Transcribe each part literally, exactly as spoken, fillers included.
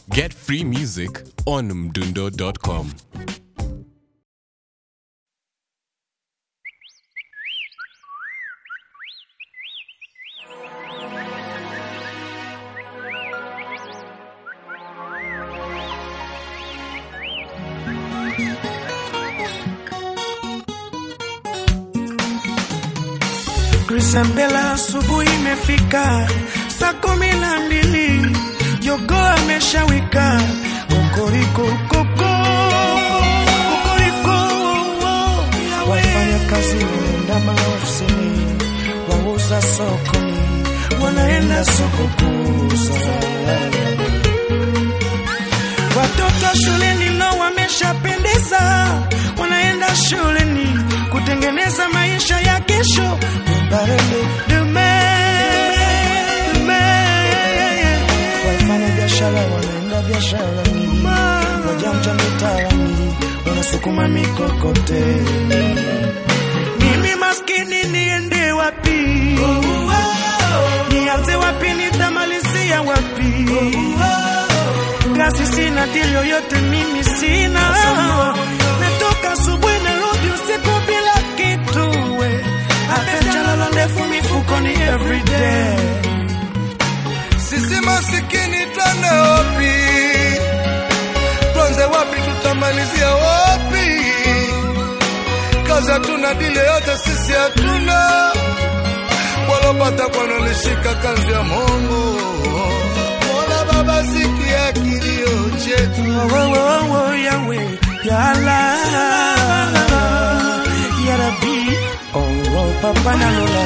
Get free music on mdundo dot com. Krisembela asubuhi imefika, saa kumi na mbili, jogo ameshawika, kokoriko koko, kokoriko, wafanya kazi wanaenda maofisini, wauza sokoni, wanaenda soko kuuza. Watoto shuleni nao wameshapendeza, wanaenda shuleni kutengeneza maisha ya kesho. Barende demain, demain. Wafanya biashara wanaenda biasharani, wajanja mitaani wanasukuma mikokoteni. Mimi maskini niende wapi? Nianze wapi, nitamalizia wapi? Kazi sina, deal yoyote mimi sina. Natoka asubuhi narudi usiku bila kitu we. Apechala ndefu mifukoni every day. Sisi masikini twende wapi? Tuanze wapi, tutamalizia wapi? Kazi hatuna, deal yoyote sisi hatuna. Walopata kwa nalishika kazi ya Mungu. Mola Baba sikia kilio chetu. Oh, oh, oh, oh, Yahweh, Ya Allah, Ya Rabbi, oh, oh, Papa Nalola,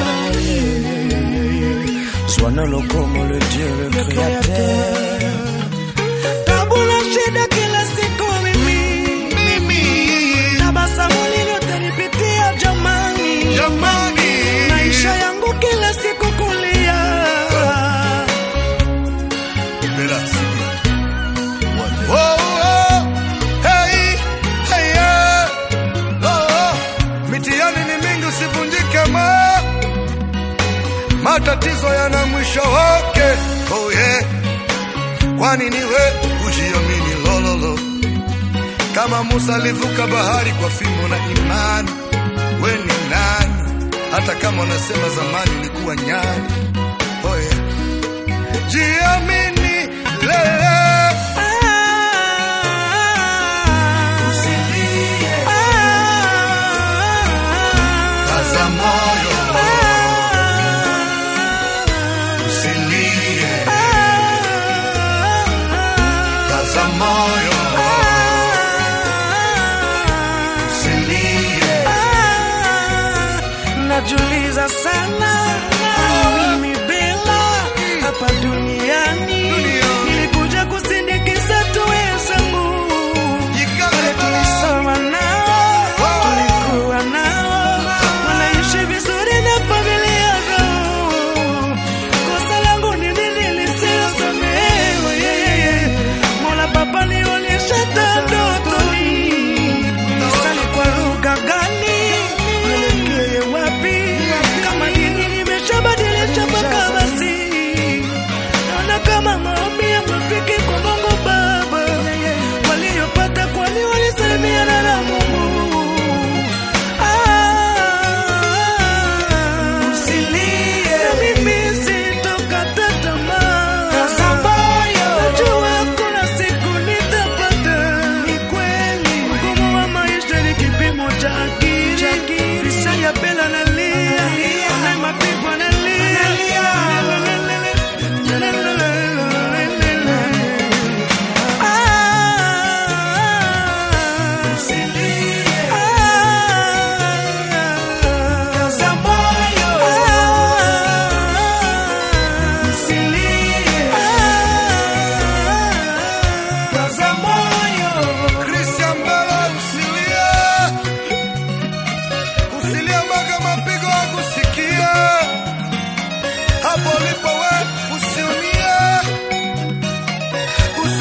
sois nalo como le Dieu le créateur. Tabula shida kila siku mimi, mimi, tabasamu lilotanipitia jamani, jamani, maisha yangu kila siku kulia. Oh, oh, hey, hey, yeah. Oh, oh. Mitihani ni mingi, usivunjike ma. Matatizo yana mwisho wake. Oh yeah. Kwani niwe ujiamini lololo. Kama Musa alivuka bahari kwa fimbo na imani. We ni nani? Hata kama unasema zamani ulikuwa nyani. Oh yeah. Jiamini lele. Najuliza sana, mimi bila hapa duniani, nilikuja kusindikiza tuwezamu. Wale tulisoma nao, tulikuwa nao, wanaishi vizuri na familia zao. Kosa langu ni nini lisilosamehewa? Mola Baba nionyeshe ndotoni, nisali kwa lugha gani? Kama dini nimeshabadilisha mpaka basi, naona kama maombi yamefika kwa Mungu Baba. Waliopata kwani walisalimiana na Mungu. Ah, usilie, mimi sitokata tamaa. Najua kuna siku nitapata. Ni kweli ngumu wa maisha ni kipimo cha akili. Visa ya bela na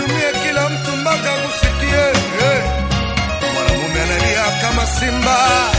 Simba